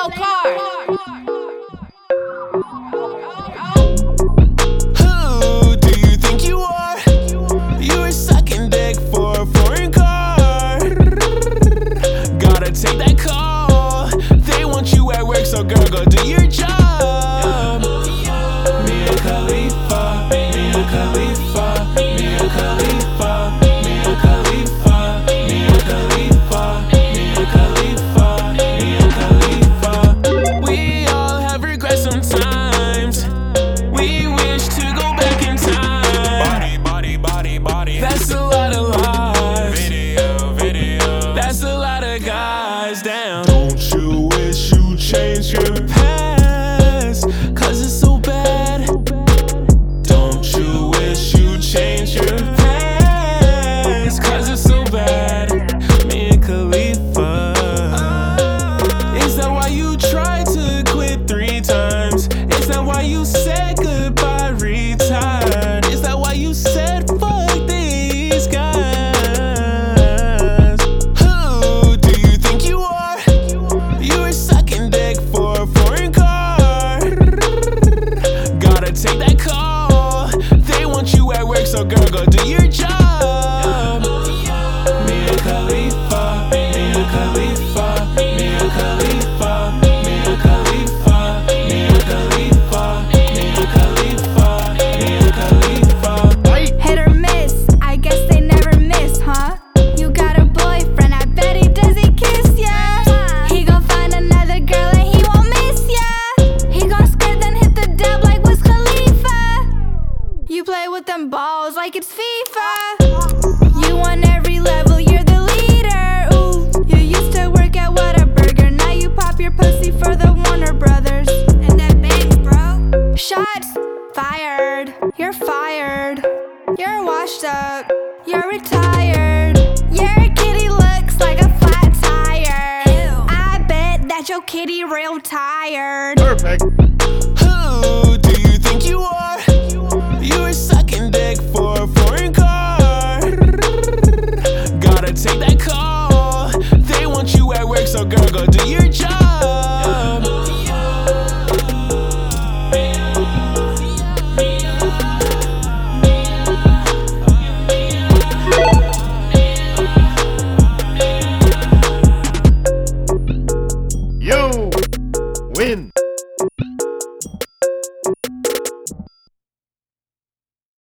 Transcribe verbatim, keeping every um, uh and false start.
car. Who do you think you are? You were sucking dick for a foreign car. Gotta take that call. They want you at work, so girl, go do your job. Mia Khalifa, Mia Khalifa, Mia Khalifa, Mia Khalifa, Mia Khalifa, Mia Khalifa, Mia Khalifa. We all have regrets sometimes. We wish to go back in time. Body, body, body, body. That's a lot of lies. Video, video. That's a lot of guys down. Don't you wish you changed your past? Cause it's so bad. Don't you wish you changed your past? Cause it's so bad. Mia Khalifa. Is that why you tried to quit three times? Is that why you said goodbye, retired? Is that why you said fuck these guys? Who do you think you are? You were sucking dick for a foreign car. Gotta take that call. They want you at work, so girl, go do your job. Mia Khalifa, Mia Khalifa, Mia Khalifa, Mia Khalifa, Mia Khalifa, Mia Khalifa, Mia Khalifa. Hit or miss, I guess they never miss, huh? You got a boyfriend, I bet he does he kiss ya. He gon' find another girl and he won't miss ya. He gon' skirt then hit the dub like Wiz Khalifa. You play with them balls like it's FIFA. You on every level, you're the leader. Ooh, you used to work at Whataburger, now you pop your pussy for the Warner Brothers. And that bangs, bro. Shots fired. You're fired. You're washed up. You're retired. Your kitty looks like a flat tire. Ew. I bet that your kitty real tired. Who do